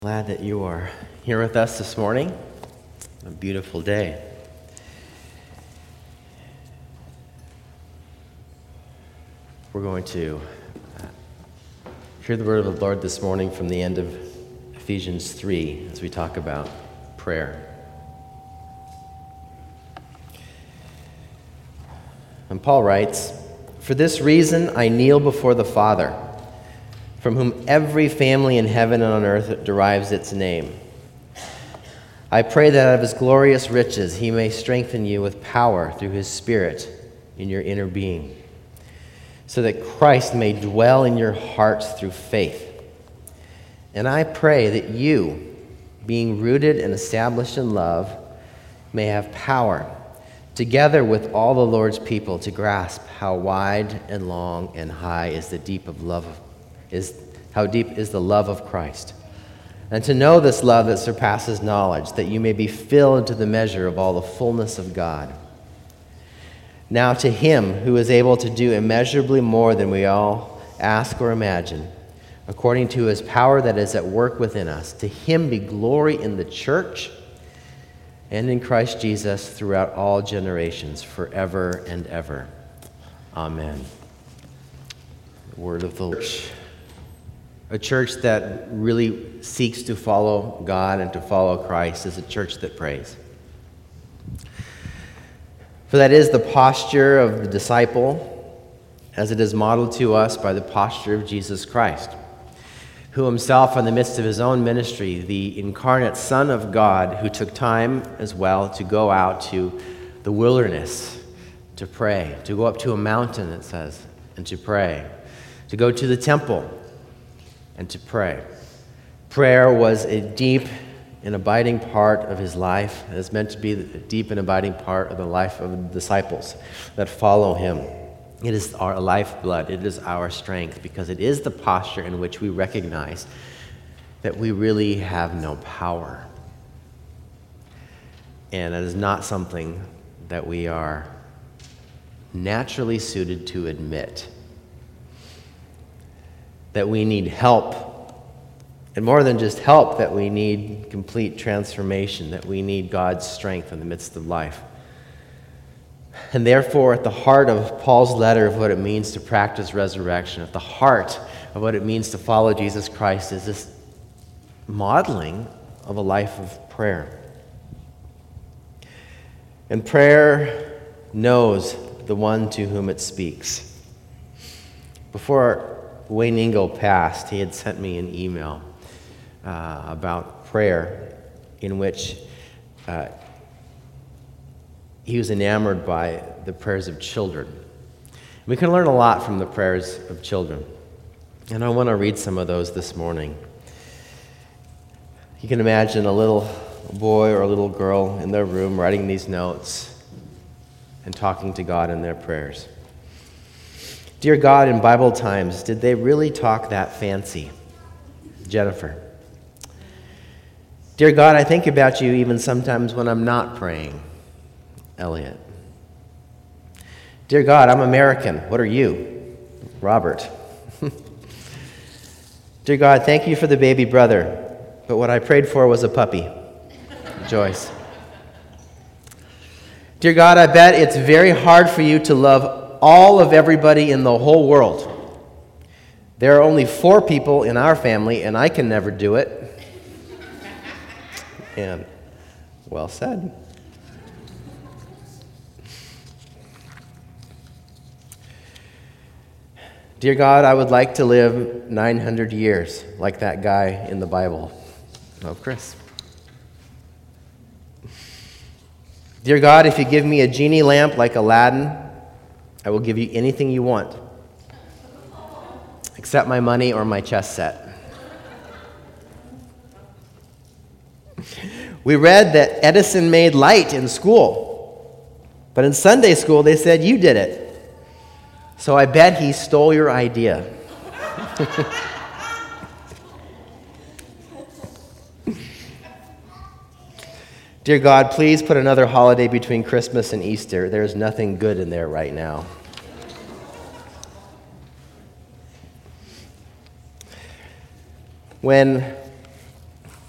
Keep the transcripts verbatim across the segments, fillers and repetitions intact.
Glad that you are here with us this morning. A beautiful day. We're going to hear the word of the Lord this morning from the end of Ephesians three as we talk about prayer. And Paul writes, "For this reason I kneel before the Father, from whom every family in heaven and on earth derives its name. I pray that out of his glorious riches he may strengthen you with power through his Spirit in your inner being, so that Christ may dwell in your hearts through faith. And I pray that you, being rooted and established in love, may have power, together with all the Lord's people, to grasp how wide and long and high is the deep of love of is how deep is the love of Christ, and to know this love that surpasses knowledge, that you may be filled to the measure of all the fullness of God. Now to him who is able to do immeasurably more than we all ask or imagine, according to his power that is at work within us, to him be glory in the church and in Christ Jesus throughout all generations, forever and ever. Amen." The word of the Lord. A church that really seeks to follow God and to follow Christ is a church that prays. For that is the posture of the disciple, as it is modeled to us by the posture of Jesus Christ, who himself, in the midst of his own ministry, the incarnate Son of God, who took time as well to go out to the wilderness to pray, to go up to a mountain, it says, and to pray, to go to the temple and to pray. Prayer was a deep and abiding part of his life. It is meant to be a deep and abiding part of the life of the disciples that follow him. It is our lifeblood. It is our strength, because it is the posture in which we recognize that we really have no power. And it is not something that we are naturally suited to admit. That we need help, and more than just help, that we need complete transformation, that we need God's strength in the midst of life. And therefore, at the heart of Paul's letter of what it means to practice resurrection, at the heart of what it means to follow Jesus Christ, is this modeling of a life of prayer. And prayer knows the one to whom it speaks. Before Wayne Ingle passed, he had sent me an email uh, about prayer, in which uh, he was enamored by the prayers of children. We can learn a lot from the prayers of children, and I want to read some of those this morning. You can imagine a little boy or a little girl in their room writing these notes and talking to God in their prayers. "Dear God, in Bible times, did they really talk that fancy? Jennifer. Dear God, I think about you even sometimes when I'm not praying. Elliot. Dear God, I'm American. What are you? Robert. Dear God, thank you for the baby brother, but what I prayed for was a puppy. Joyce. Dear God, I bet it's very hard for you to love all of everybody in the whole world. There are only four people in our family, and I can never do it." And well said. Dear God, I would like to live nine hundred years like that guy in the Bible. Oh, Chris. Dear God, if you give me a genie lamp like Aladdin, I will give you anything you want, except my money or my chess set. We read that Edison made light in school, but in Sunday school they said you did it. So I bet he stole your idea. Dear God, please put another holiday between Christmas and Easter. There's nothing good in there right now. When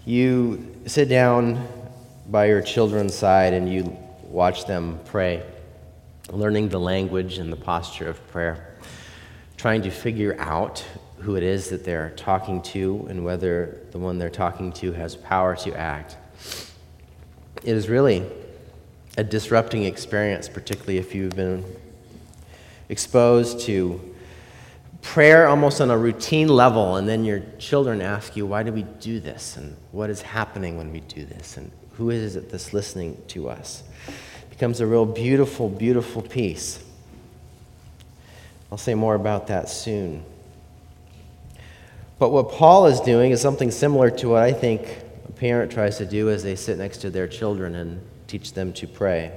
You sit down by your children's side and you watch them pray, learning the language and the posture of prayer, trying to figure out who it is that they're talking to and whether the one they're talking to has power to act. It is really a disrupting experience, particularly if you've been exposed to prayer almost on a routine level, and then your children ask you, why do we do this? And what is happening when we do this? And who is it that's listening to us? It becomes a real beautiful, beautiful piece. I'll say more about that soon. But what Paul is doing is something similar to what I think a parent tries to do as they sit next to their children and teach them to pray.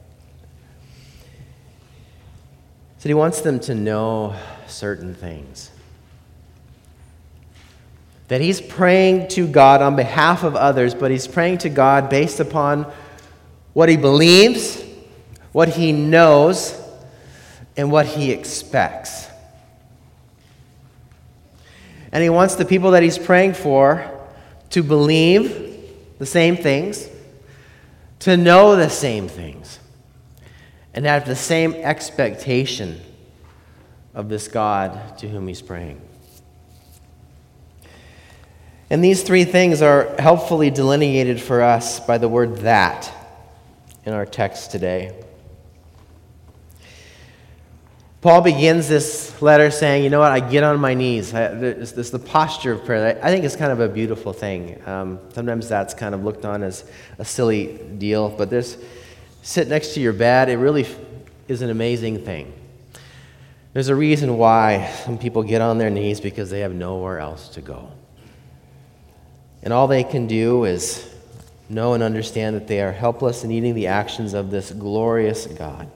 So he wants them to know certain things. That he's praying to God on behalf of others, but he's praying to God based upon what he believes, what he knows, and what he expects. And he wants the people that he's praying for to believe the same things, to know the same things, and have the same expectation of this God to whom he's praying. And these three things are helpfully delineated for us by the word "that" in our text today. Paul begins this letter saying, you know what, I get on my knees. I, this, this the posture of prayer. I think it's kind of a beautiful thing. Um, sometimes that's kind of looked on as a silly deal, but this sit next to your bed, it really is an amazing thing. There's a reason why some people get on their knees, because they have nowhere else to go. And all they can do is know and understand that they are helpless in needing the actions of this glorious God.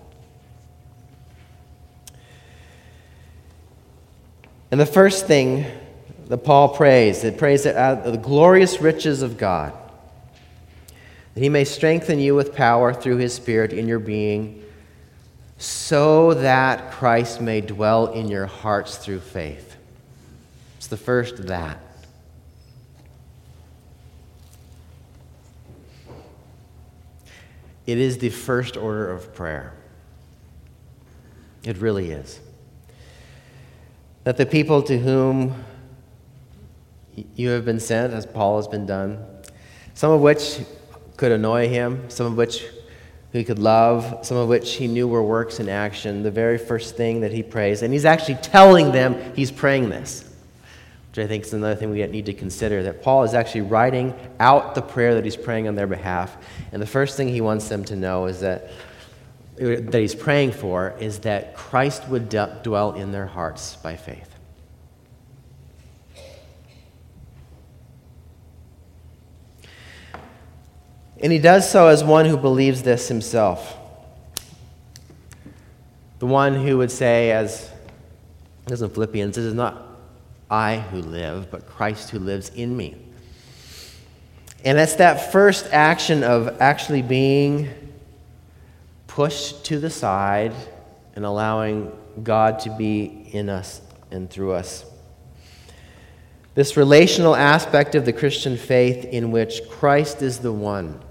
And the first thing that Paul prays, it prays that out of the glorious riches of God, that he may strengthen you with power through his Spirit in your being, so that Christ may dwell in your hearts through faith. It's the first "that." It is the first order of prayer. It really is. That the people to whom you have been sent, as Paul has been done, some of which could annoy him, some of which he could love, some of which he knew were works in action, the very first thing that he prays, and he's actually telling them he's praying this, which I think is another thing we need to consider, that Paul is actually writing out the prayer that he's praying on their behalf, and the first thing he wants them to know is that that he's praying for is that Christ would d- dwell in their hearts by faith. And he does so as one who believes this himself. The one who would say, as it is in Philippians, it is not I who live, but Christ who lives in me. And it's that first action of actually being pushed to the side and allowing God to be in us and through us. This relational aspect of the Christian faith in which Christ is the one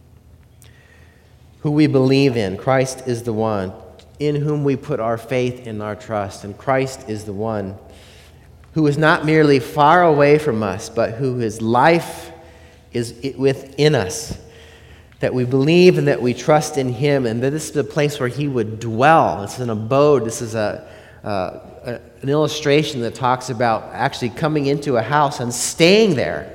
who we believe in. Christ is the one in whom we put our faith and our trust. And Christ is the one who is not merely far away from us, but who his life is within us. That we believe and that we trust in him, and that this is a place where he would dwell. It's an abode. This is a, uh, a an illustration that talks about actually coming into a house and staying there,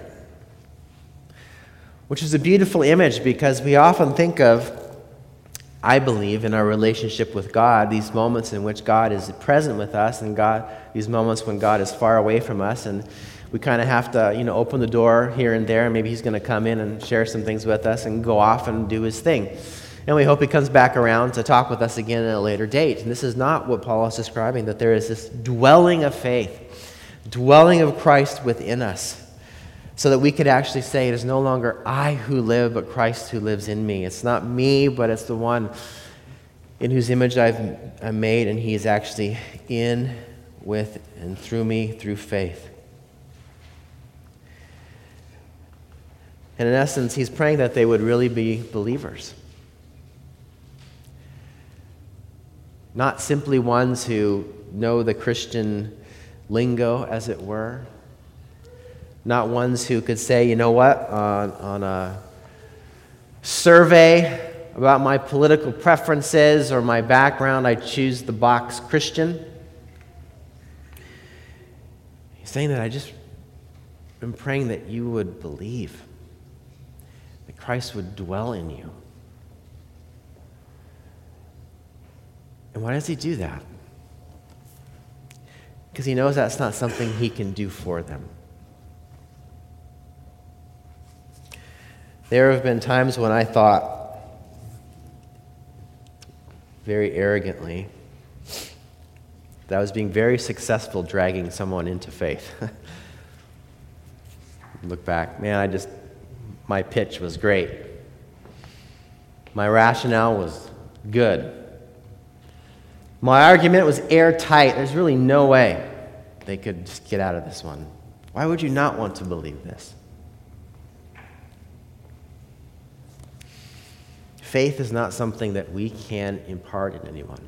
which is a beautiful image, because we often think of, I believe, in our relationship with God, these moments in which God is present with us, and God, these moments when God is far away from us, and we kind of have to, you know, open the door here and there, and maybe he's going to come in and share some things with us and go off and do his thing. And we hope he comes back around to talk with us again at a later date. And this is not what Paul is describing, that there is this dwelling of faith, dwelling of Christ within us, so that we could actually say, it is no longer I who live, but Christ who lives in me. It's not me, but it's the one in whose image I've, I'm made, and he is actually in, with, and through me through faith. And in essence, he's praying that they would really be believers. Not simply ones who know the Christian lingo, as it were. Not ones who could say, you know what, on, on a survey about my political preferences or my background, I choose the box Christian. He's saying that I just am praying that you would believe, that Christ would dwell in you. And why does he do that? Because he knows that's not something he can do for them. There have been times when I thought, very arrogantly, that I was being very successful dragging someone into faith. Look back, man, I just, my pitch was great. My rationale was good. My argument was airtight. There's really no way they could just get out of this one. Why would you not want to believe this? Faith is not something that we can impart in anyone.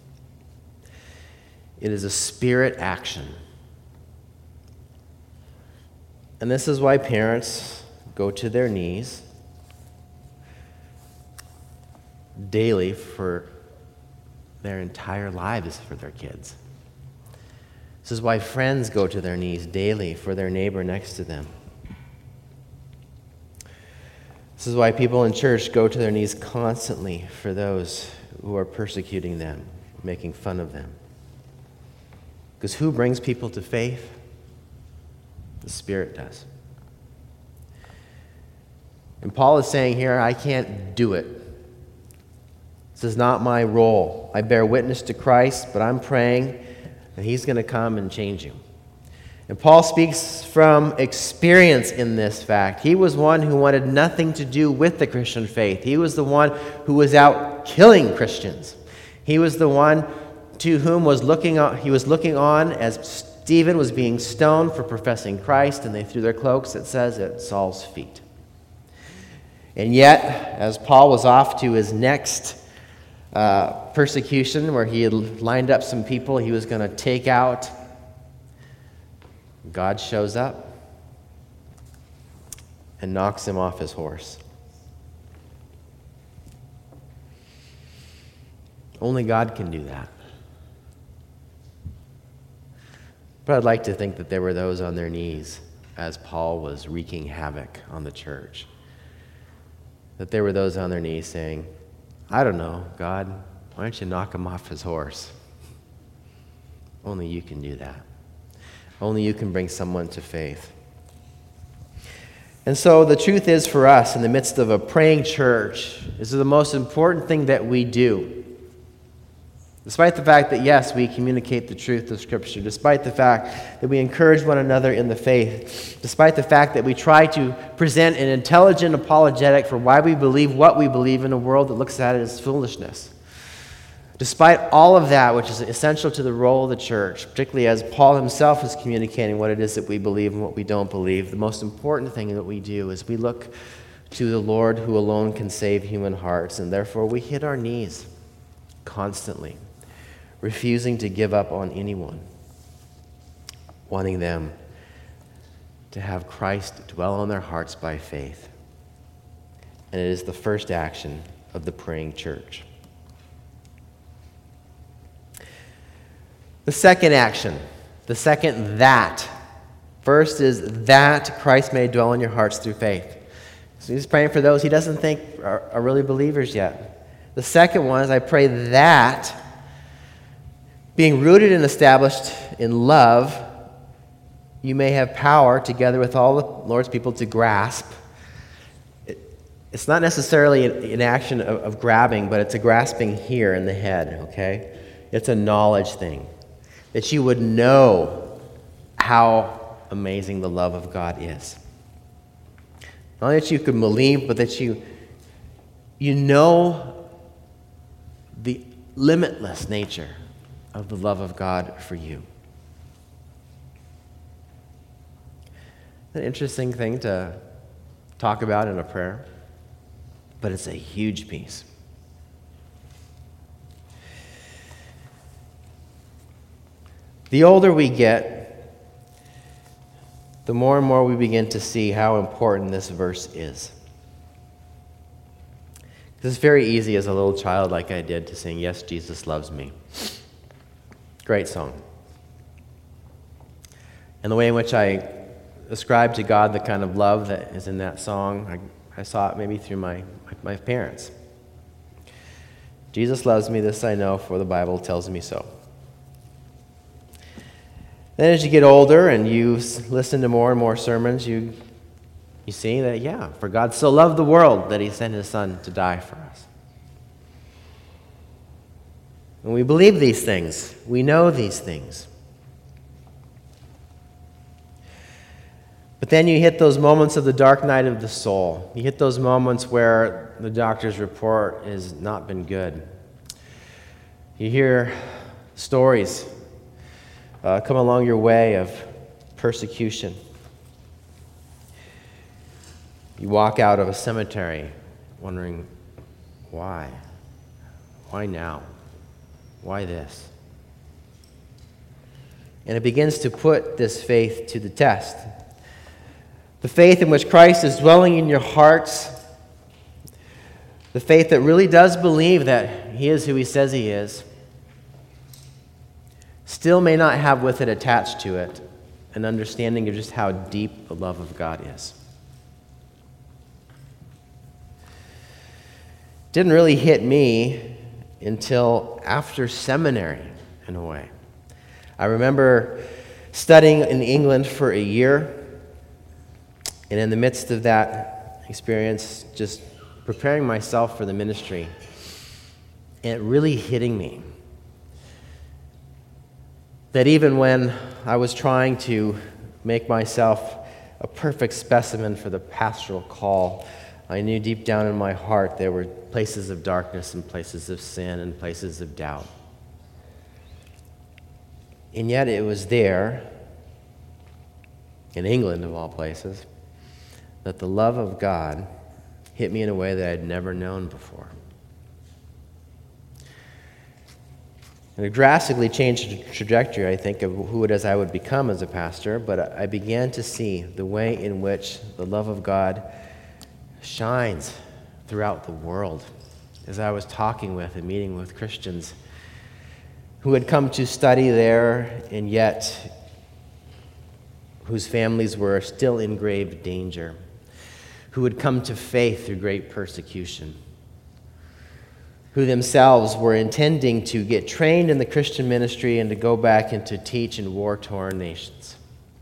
It is a spirit action. And this is why parents go to their knees daily for their entire lives for their kids. This is why friends go to their knees daily for their neighbor next to them. This is why people in church go to their knees constantly for those who are persecuting them, making fun of them. Because who brings people to faith? The Spirit does. And Paul is saying here, I can't do it. This is not my role. I bear witness to Christ, but I'm praying that he's going to come and change you. And Paul speaks from experience in this fact. He was one who wanted nothing to do with the Christian faith. He was the one who was out killing Christians. He was the one to whom was looking on, he was looking on as Stephen was being stoned for professing Christ, and they threw their cloaks, it says, at Saul's feet. And yet, as Paul was off to his next uh, persecution, where he had lined up some people he was going to take out, God shows up and knocks him off his horse. Only God can do that. But I'd like to think that there were those on their knees as Paul was wreaking havoc on the church. That there were those on their knees saying, I don't know, God, why don't you knock him off his horse? Only you can do that. Only you can bring someone to faith. And so the truth is for us, in the midst of a praying church, this is the most important thing that we do. Despite the fact that, yes, we communicate the truth of Scripture, despite the fact that we encourage one another in the faith, despite the fact that we try to present an intelligent apologetic for why we believe what we believe in a world that looks at it as foolishness. Despite all of that, which is essential to the role of the church, particularly as Paul himself is communicating what it is that we believe and what we don't believe, the most important thing that we do is we look to the Lord who alone can save human hearts, and therefore we hit our knees constantly, refusing to give up on anyone, wanting them to have Christ dwell on their hearts by faith. And it is the first action of the praying church. The second action, the second that. First is that Christ may dwell in your hearts through faith. So he's praying for those he doesn't think are, are really believers yet. The second one is I pray that, being rooted and established in love, you may have power together with all the Lord's people to grasp. It, it's not necessarily an, an action of, of grabbing, but it's a grasping here in the head, okay? It's a knowledge thing. That you would know how amazing the love of God is. Not that you could believe, but that you, you know the limitless nature of the love of God for you. An interesting thing to talk about in a prayer, but it's a huge piece. The older we get, the more and more we begin to see how important this verse is. It's very easy as a little child like I did to sing, "Yes, Jesus loves me." Great song. And the way in which I ascribe to God the kind of love that is in that song, I, I saw it maybe through my, my parents. Jesus loves me, this I know, for the Bible tells me so. Then as you get older and you listen to more and more sermons, you You see that, yeah, for God so loved the world that he sent his son to die for us. And we believe these things. We know these things. But then you hit those moments of the dark night of the soul. You hit those moments where the doctor's report has not been good. You hear stories uh, come along your way of persecution. You walk out of a cemetery wondering, why? Why now? Why this? And it begins to put this faith to the test. The faith in which Christ is dwelling in your hearts. The faith that really does believe that he is who he says he is. Still may not have with it attached to it an understanding of just how deep the love of God is. Didn't really hit me until after seminary, in a way. I remember studying in England for a year, and in the midst of that experience, just preparing myself for the ministry, and it really hitting me that even when I was trying to make myself a perfect specimen for the pastoral call, I knew deep down in my heart there were places of darkness and places of sin and places of doubt. And yet it was there, in England of all places, that the love of God hit me in a way that I had never known before. And it drastically changed the trajectory, I think, of who it is I would become as a pastor, but I began to see the way in which the love of God shines throughout the world. As I was talking with and meeting with Christians who had come to study there and yet whose families were still in grave danger, who had come to faith through great persecution, who themselves were intending to get trained in the Christian ministry and to go back and to teach in war-torn nations.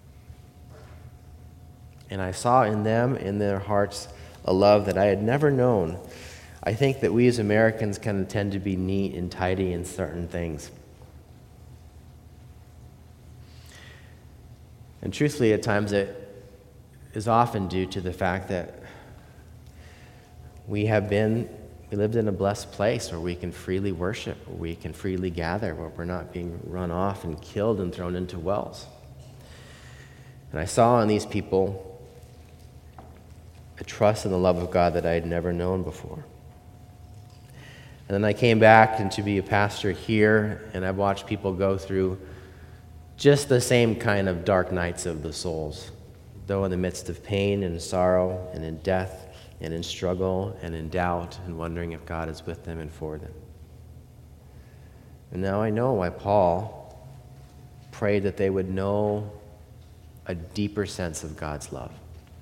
And I saw in them, in their hearts, a love that I had never known. I think that we as Americans kind of tend to be neat and tidy in certain things. And truthfully, at times it is often due to the fact that we have been, we lived in a blessed place where we can freely worship, where we can freely gather, where we're not being run off and killed and thrown into wells. And I saw in these people a trust in the love of God that I had never known before. And then I came back and to be a pastor here, and I've watched people go through just the same kind of dark nights of the souls, though in the midst of pain and sorrow and in death and in struggle and in doubt and wondering if God is with them and for them. And now I know why Paul prayed that they would know a deeper sense of God's love.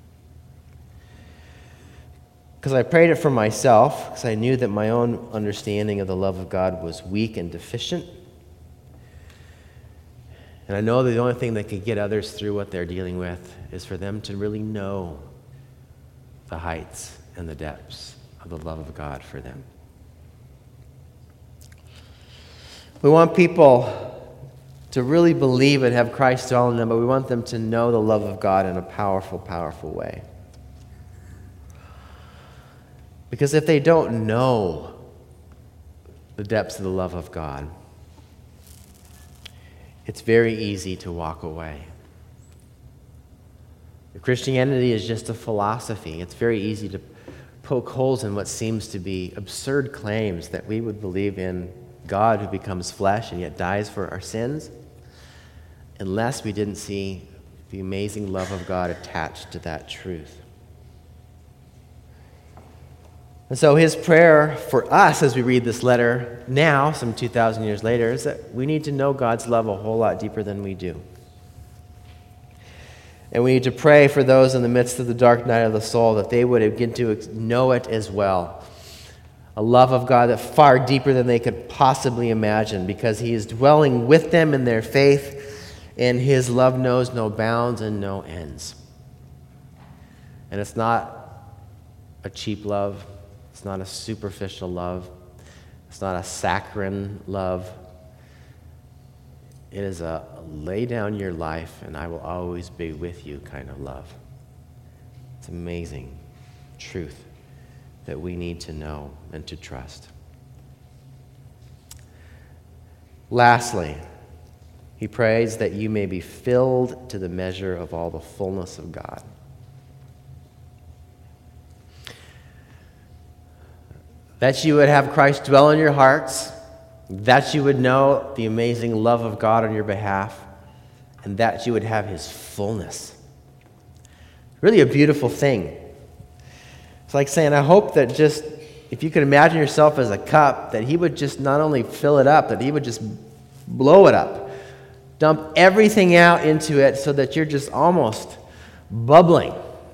Because I prayed it for myself, because I knew that my own understanding of the love of God was weak and deficient. And I know that the only thing that could get others through what they're dealing with is for them to really know the heights and the depths of the love of God for them. We want people to really believe and have Christ dwell in them, but we want them to know the love of God in a powerful, powerful way. Because if they don't know the depths of the love of God, it's very easy to walk away. Christianity is just a philosophy. It's very easy to poke holes in what seems to be absurd claims that we would believe in God who becomes flesh and yet dies for our sins, unless we didn't see the amazing love of God attached to that truth. And so his prayer for us as we read this letter now, some two thousand years later, is that we need to know God's love a whole lot deeper than we do. And we need to pray for those in the midst of the dark night of the soul that they would begin to know it as well. A love of God that far deeper than they could possibly imagine, because he is dwelling with them in their faith, and his love knows no bounds and no ends. And it's not a cheap love. It's not a superficial love. It's not a saccharine love. It is a lay down your life and I will always be with you kind of love. It's amazing truth that we need to know and to trust. Lastly, he prays that you may be filled to the measure of all the fullness of God. That you would have Christ dwell in your hearts, that you would know the amazing love of God on your behalf, and that you would have his fullness. Really a beautiful thing. It's like saying, I hope that just, if you could imagine yourself as a cup, that he would just not only fill it up, that he would just blow it up. Dump everything out into it so that you're just almost bubbling.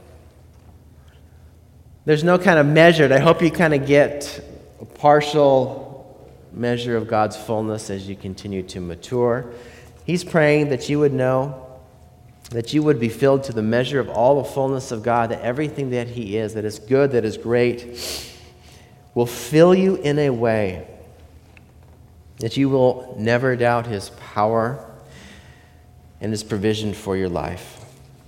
There's no kind of measured. I hope you kind of get a partial measure of God's fullness as you continue to mature. He's praying that you would know, that you would be filled to the measure of all the fullness of God, that everything that he is, that is good, that is great, will fill you in a way that you will never doubt his power and his provision for your life.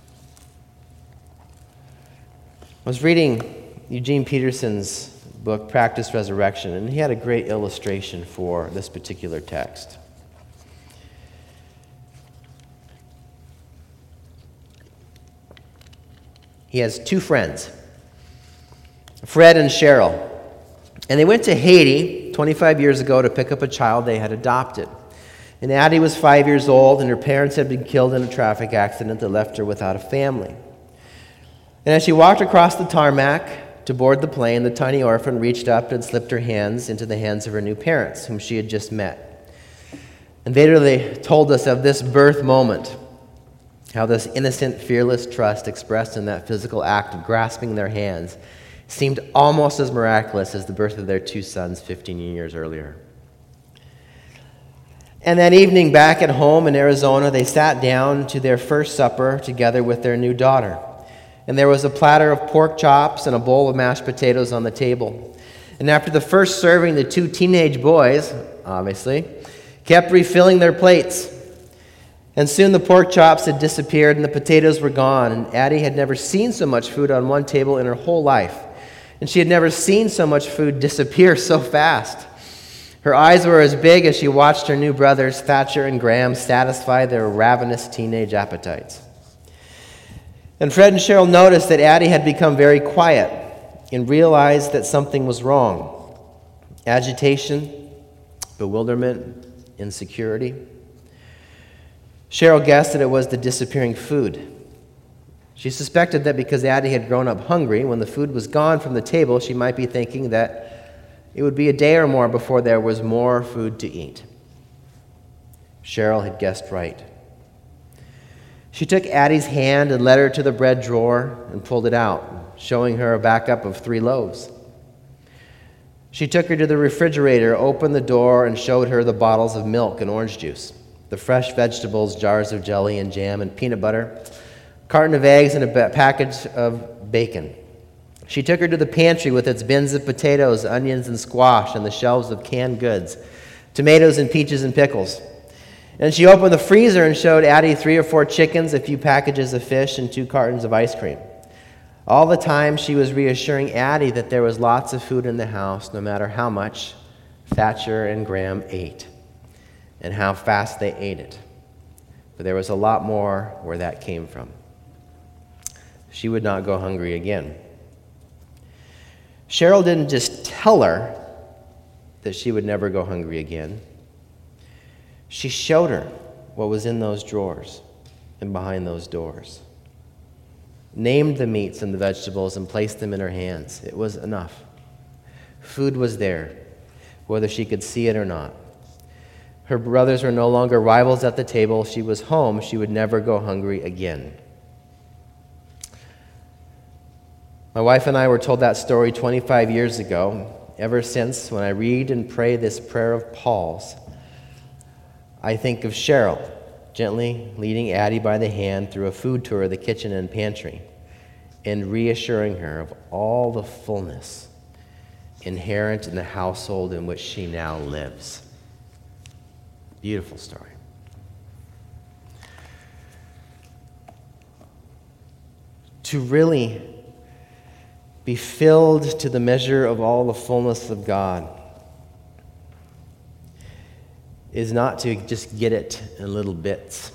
I was reading Eugene Peterson's book, Practice Resurrection, and he had a great illustration for this particular text. He has two friends, Fred and Cheryl, and they went to Haiti twenty-five years ago to pick up a child they had adopted. And Addie was five years old, and her parents had been killed in a traffic accident that left her without a family. And as she walked across the tarmac to board the plane, the tiny orphan reached up and slipped her hands into the hands of her new parents, whom she had just met. And later they told us of this birth moment, how this innocent, fearless trust expressed in that physical act of grasping their hands seemed almost as miraculous as the birth of their two sons fifteen years earlier. And that evening back at home in Arizona, they sat down to their first supper together with their new daughter. And there was a platter of pork chops and a bowl of mashed potatoes on the table. And after the first serving, the two teenage boys, obviously, kept refilling their plates. And soon the pork chops had disappeared and the potatoes were gone. And Addie had never seen so much food on one table in her whole life. And she had never seen so much food disappear so fast. Her eyes were as big as she watched her new brothers, Thatcher and Graham, satisfy their ravenous teenage appetites. And Fred and Cheryl noticed that Addie had become very quiet and realized that something was wrong. Agitation, bewilderment, insecurity. Cheryl guessed that it was the disappearing food. She suspected that because Addie had grown up hungry, when the food was gone from the table, she might be thinking that it would be a day or more before there was more food to eat. Cheryl had guessed right. She took Addie's hand and led her to the bread drawer and pulled it out, showing her a backup of three loaves. She took her to the refrigerator, opened the door, and showed her the bottles of milk and orange juice, the fresh vegetables, jars of jelly and jam and peanut butter, a carton of eggs, and a package of bacon. She took her to the pantry with its bins of potatoes, onions, and squash, and the shelves of canned goods, tomatoes and peaches and pickles. And she opened the freezer and showed Addie three or four chickens, a few packages of fish, and two cartons of ice cream. All the time she was reassuring Addie that there was lots of food in the house, no matter how much Thatcher and Graham ate, and how fast they ate it. But there was a lot more where that came from. she would not go hungry again. Cheryl didn't just tell her that she would never go hungry again. She showed her what was in those drawers and behind those doors, named the meats and the vegetables and placed them in her hands. It was enough. Food was there, whether she could see it or not. Her brothers were no longer rivals at the table. She was home. She would never go hungry again. My wife and I were told that story twenty-five years ago. Ever since, when I read and pray this prayer of Paul's, I think of Cheryl gently leading Addie by the hand through a food tour of the kitchen and pantry and reassuring her of all the fullness inherent in the household in which she now lives. Beautiful story. To really be filled to the measure of all the fullness of God is not to just get it in little bits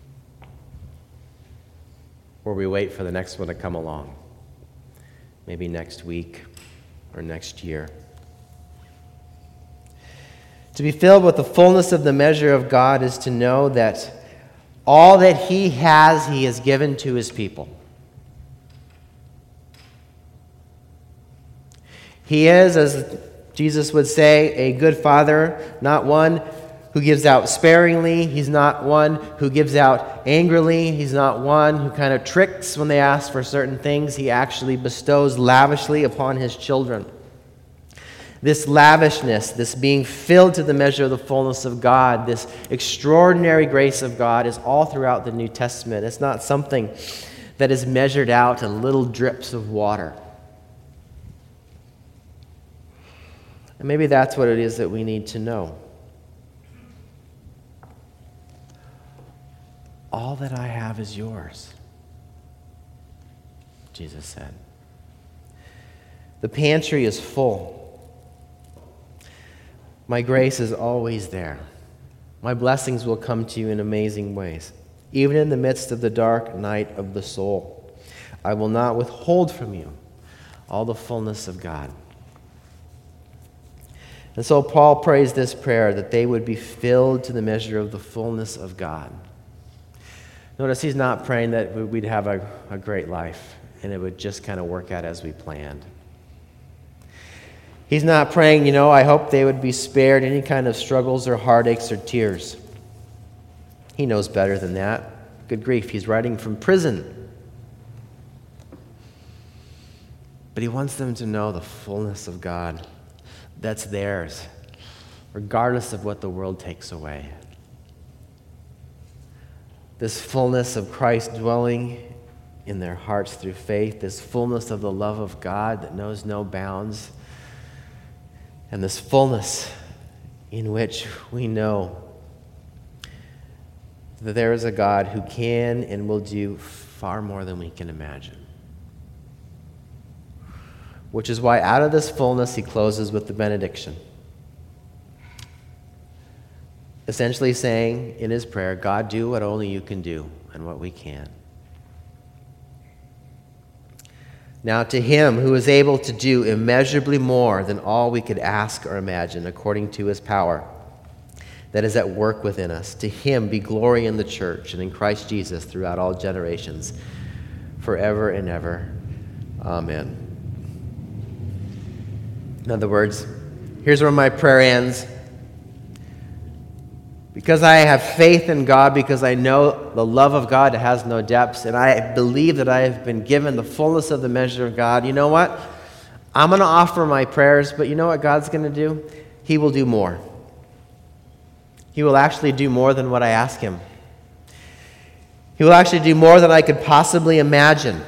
or we wait for the next one to come along, maybe next week or next year. To be filled with the fullness of the measure of God is to know that all that He has, He has given to His people. He is, as Jesus would say, a good father, not one who gives out sparingly. He's not one who gives out angrily. He's not one who kind of tricks when they ask for certain things. He actually bestows lavishly upon His children. This lavishness, this being filled to the measure of the fullness of God, this extraordinary grace of God is all throughout the New Testament. It's not something that is measured out in little drips of water. And maybe that's what it is that we need to know. All that I have is yours, Jesus said. The pantry is full. My grace is always there. My blessings will come to you in amazing ways, even in the midst of the dark night of the soul. I will not withhold from you all the fullness of God. And so Paul prays this prayer, that they would be filled to the measure of the fullness of God. Notice he's not praying that we'd have a, a great life and it would just kind of work out as we planned. He's not praying, you know, I hope they would be spared any kind of struggles or heartaches or tears. He knows better than that. Good grief, he's writing from prison. But he wants them to know the fullness of God that's theirs, regardless of what the world takes away. This fullness of Christ dwelling in their hearts through faith, this fullness of the love of God that knows no bounds, and this fullness in which we know that there is a God who can and will do far more than we can imagine. Which is why out of this fullness he closes with the benediction. Essentially saying in his prayer, God, do what only you can do and what we can. Now to him who is able to do immeasurably more than all we could ask or imagine, according to his power that is at work within us, to him be glory in the church and in Christ Jesus throughout all generations, forever and ever. Amen. In other words, here's where my prayer ends. Because I have faith in God, because I know the love of God has no depths, and I believe that I have been given the fullness of the measure of God, you know what? I'm going to offer my prayers, but you know what God's going to do? He will do more. He will actually do more than what I ask him. He will actually do more than I could possibly imagine.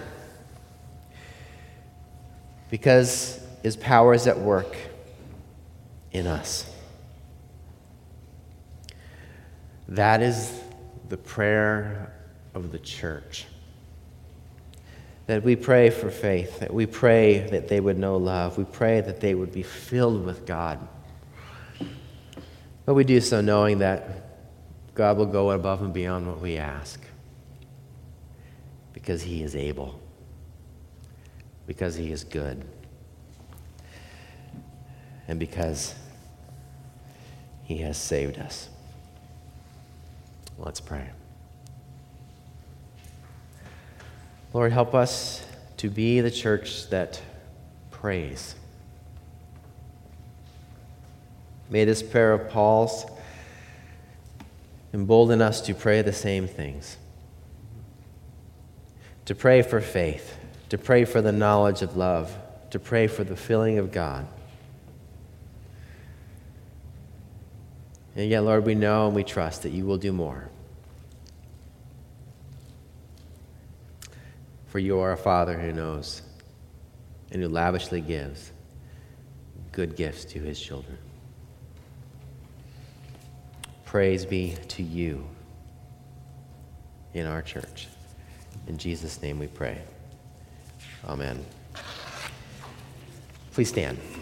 Because his power is at work in us. That is the prayer of the church. That we pray for faith, that we pray that they would know love, we pray that they would be filled with God. But we do so knowing that God will go above and beyond what we ask, because he is able. because he is good, and because he has saved us. Let's pray. Lord, help us to be the church that prays. May this prayer of Paul's embolden us to pray the same things. To pray for faith, to pray for the knowledge of love, to pray for the filling of God. And yet, Lord, we know and we trust that you will do more. For you are a Father who knows and who lavishly gives good gifts to his children. Praise be to you in our church. In Jesus' name we pray. Amen. Please stand.